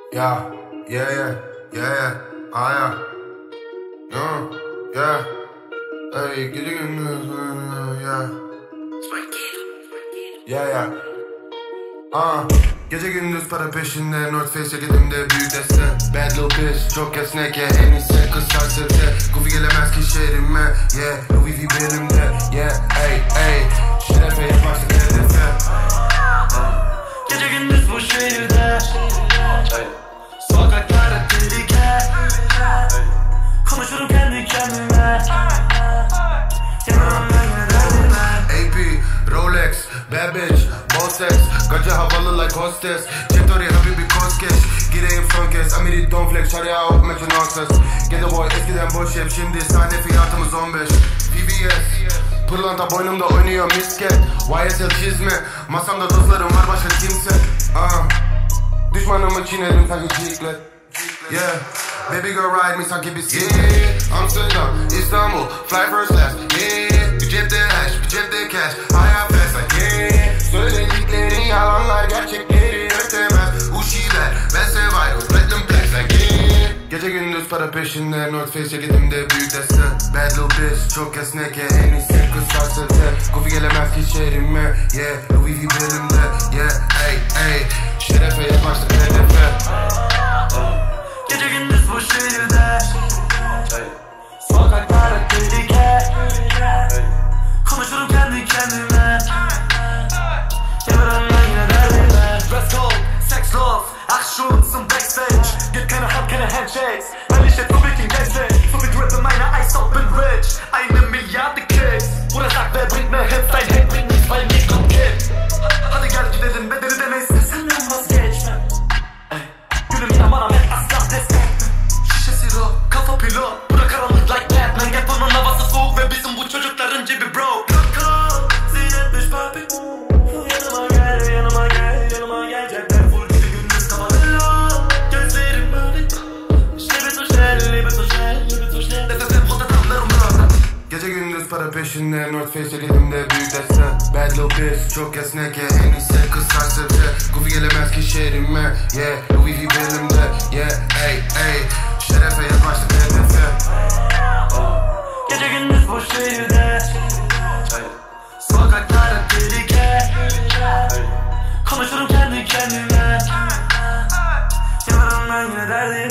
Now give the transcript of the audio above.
Yeah, yeah, yeah, yeah, yeah, yeah. Hey, gece gündüz, yeah. Yeah, yeah. Gece gündüz para peşinde, North Face ceketimde büyük deste. Bad little bitch, çok esnek ya, en iyisi kız serseri. Goofy gelemez ki şehrime, yeah. Louis V belimde, yeah, hey, hey. Şerefe yaparsın hedefe. Gece gündüz bu şehirde, sokaklarda tehlike. Konuşurum kendi kendime, yanımda yine derdime. AP, Rolex, bad bitch, Bosex. Gaca havalı like hostess. Çetori habibi koskeş. Gireyim son kez, Amiri don't flex. Şarya out, metro nonsense. Get the boy, eskiden boş hep. Şimdi sahne fiyatımız 15 PBS. Pırlanta boynumda oynuyor misket. YSL çizme. Masamda dostlarım var, başka kimse. Düşmanımı çiğnedim sanki ciklet. Yeah, baby girl ride me sanki bisiklet. Yeah, Amsterdam, İstanbul, fly first class. Yeah, bir cepte hash, bir cepte cash. Hayat fast like yeah. Söylediklerin yalanlar, gerçekleri ötemez. Uşiler, ben survival, platinum plaques like yeah. Gece gündüz para peşinde, North Face ceketimde büyük deste. Bad little bitch, çok esnek ya, en iyisi kız serseri. Goofy gelemez ki şehrime, yeah. Louis V belimde, yeah, hey, hey. Şerefe yaparsın hedefe. Gece gündüz bu şehirde, sokaklarda tehlike. Konuşurum kendi kendime, yanımda yine derdime. Dress code, sex love, Action zum Backstage. Gibt keine Hand, keine Handshakes. Weil ich jetzt so viel Geld so viel Grip in meiner Eis, auch bin rich. 1 Milliarde Kicks. Bruder sagt, wer bringt mir Hits? Dein Hit bringt nichts, weil mir kommt Geld. Hadi gel gidelim, bedeli demeyiz. Senden vazgeçmem. Gülüm yine bana met asla destek. Şişe siro, kafa pilot. Bura karanlık like Batman. Gel bunun havası soğuk ve bizim bu çocukların cebi broke. Kaka, zinetmiş papi. Yanıma gel, yanıma gel, yanıma gel. Cepler full gece gündüz kavalelo. Gözlerim mavi. Liebe so schnell, liebe so schnell, liebe so schnell. Nefes hep rotatanlarımda. Gece gündüz para peşinde, North Face ceketimde büyük deste. Bad little bitch, çok esnek ya, en iyisi kız serseri. Goofy gelemez ki şehrime, yeah. Louis V belimde, yeah, hey, hey. Şerefe yaparsın hedefe. Gece gündüz bu şehirde, sokaklarda tehlike. Konuşurum kendi kendime, yanımda yine derdim.